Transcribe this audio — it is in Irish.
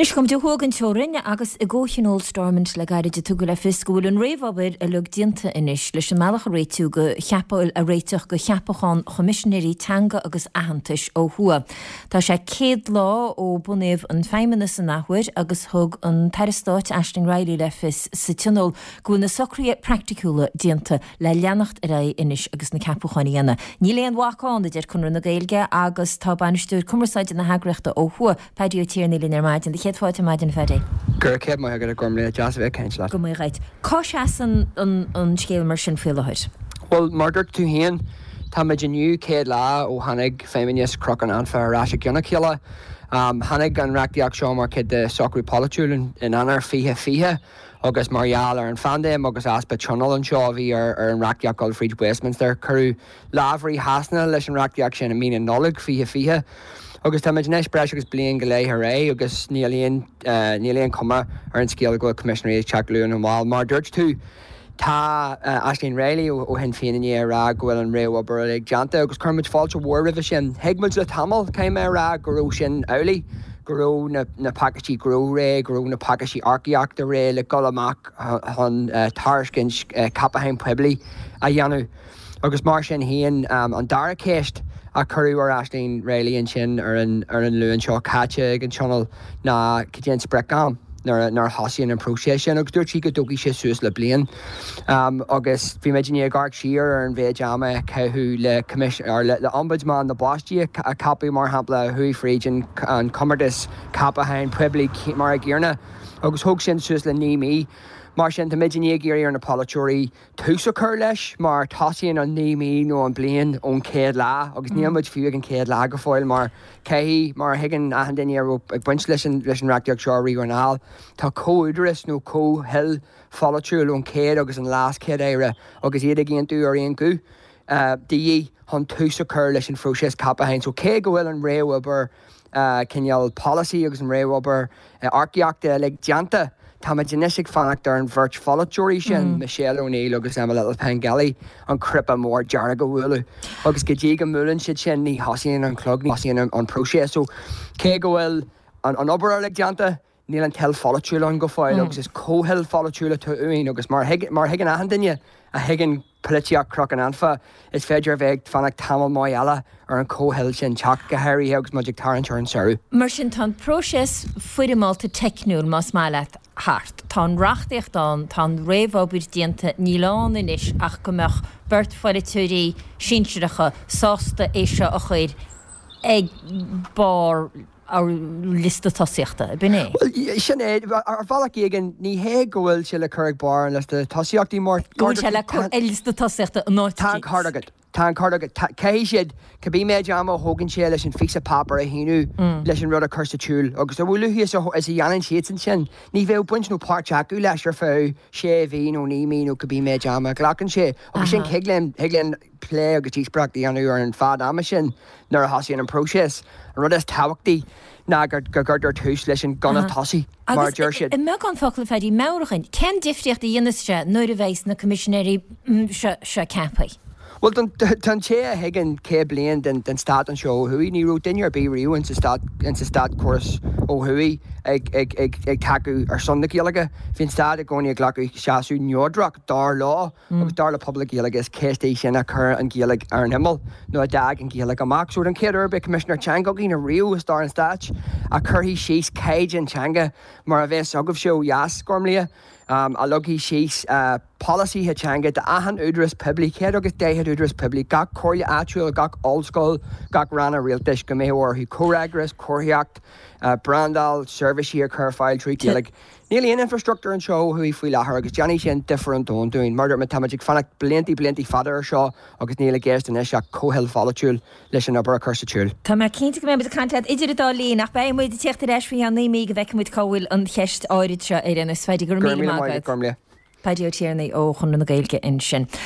Nis kom de hogan teorinne agus I ggóchin Oldstormint le gaiide tú go le fiscúil an réhhabir a lug dianta inis leis an meach réitú go cheapáil a réiteach go cheapachán chomisisinéirí tanga agus ahantais ó thua. Tá sé céad lá ó bunéh an feimimena san nachhuiir agus thug an Tairsteáit Aisling Riley le fis sa tunol go na socrí practicúla dianta le leannacht a ra inis agus na ceapacháíana. Ní léon bháán idir chun na gailge agus tá banistúr cumarsáide na hagreachta ó thua peidiú tíirna línar maidin. Chéadháte maidin fedé. Gur céad mai agur a gormlé jazz bheith céint le. Go mé réit. Cá seas an scéal mar sin fiúlathir? Well, mar dúirt tú haon, tá muid inniu céad lá ó hanig féiminis croc an anfa arás a gionach chéile. Hanig an reachtaíach seo mar céad de socrú policiúil in anar fihe agus marial ar an fandéim agus aspa tunnel an seo bhí ar an reachtaíach Goldfried Westminster curú lábhraí hasna leis an reachtaíach sin a mína nolig fihe. Agus tá neis breis agus blion go léthe ré agus níléon cuma ar an scéal go commissionéir teachluúin an bháil mar dúirt tú tá Aisling Riley ó hen féanaí rá gohfuil an réh obair ag deanta agus chuid fáilte mhór rih sin heigmuid le tamil céim rá goró sin eolaí goró na pakisí goró ré goró na pakisí arciaachta ré le go amach chun taircin Capahain Puebli a dhéanú agus mar sin haon an dara céist a curú ar Aisling Riley an sin ar an luúan seo caite ag an channel na céan sprecam nar hasíon an próséis sin agus dúirt sí go dógaí sé suas le blion agus bhí méid ní gart siar ar an bhéid ama cethú le ombudsman na blastí a capú mar hapla thuí fréidir an Commerdas Capahain Puebli mar a ggéarna agus thug sin suas le níí mar sin tá méid ní géirí ar na policiúirí túsa chur leis mar tasíonn an níí nó an blion ón céad lá agus nímuid fiú an céad lá go fáil mar céhí mar higann a daine ag buint leis an reachtaíach seoirí ar náil tá cóúdras nó cóhill foliciúil ón céad agus an lás céad éire agus iad a gcéon tú ar aon go daí chun túsa chur leis an fróiseas Capahain so cé go bhfuil an réhhabar cinneal policy agus an réhhabar arciaachta le deanta Tá ma genetic fannacht ar an bhirt foliciúirí sin Michelle O'Neill agus Emma Little Pengelly an crippa mór dearna go bhfuilú. Agus go dtí go múlann siad sin ní hasíonn an clog ní hasíonn an próséis. So cé go bhfuil an obair le deanta níl an tel foliciúil an go fáil agus is cóhill foliciúla tú uain agus mar higann ahan duine a higann policiach croc an anfa is féidir bheith fannacht tamil mai eile ar an cóhill sin teach go hairí agus muidir tarint ar an saoú. Mar sin tá próséis fuidimáilta technúil más máileat hart. Tá rachtaíocht tá réhhabir dianta nílán inis ach gombeach beirt foliciúirí sinseiricha sásta éise a chuir ag bar ar lista tosíochta, binné? Well, sin ar bhealach igen ní hé gohfuil se le chuig bar an lista tosíochtaí mór. Gohfuil se le lista tosíochta an náit. Tá cardagad. Cé siad cabbí méid ama thugann sé leis an fixa papar a híú leis an rud a chusta túúil, agus a bhfuil is a dhéanann siad san sin. Ní bheith buint nó páteachú leis ar fá sé bhí nó níí nó cabbí méid ama ghlachan sé, agus sin hiiglann lé agus tíospracht anú ar an fád ama sin nar a hasíonn an próséis. An rud is táhachtaí ná gur túús leis an gana tasí mar dúir siad. I me an focail fedí meirichin, cén difriocht a dhéanaiste nuair a bhééis na commissionéirí se campaí? Well, tan sé a higann cé blion den stad an seo thuí ní rú duine ar bíríú in sa stad cuas ó thuí ag taú ar sonna céalaige hín stad a gcóí ghlacu seaú neodraach dar lá agus dar le public céalaige is céistééis sin a chur an céalaigh ar an himmel nó a dag an céalaigh amach súr an céad be Commissioner Changa í na riú is dar an stát a chuirhí síos céid an Changa mar a bheith agah seo jaas gormlia a lugí síos policy he Changa de ahan údras public céad agus déhead údras public gach choirle áitiúil gach oldschool gach ranna rialtais go méhor hí córegras cóirtheacht brandal service here curfile tree like nearly an infrastructure and show who we la her agus Johnny sin different on doing murder mathematic fannacht blinty father show agus nearly guest and isha cohill follicule listen up cursatul Tá me cinnta go mé content idir dá lí nach bé muid teachta éis fi an níí go bheith muid cohfuil an cheist áiridse ar an is féidir gur mí Gormlia Paidió tíarna ó chun na gailge in sin.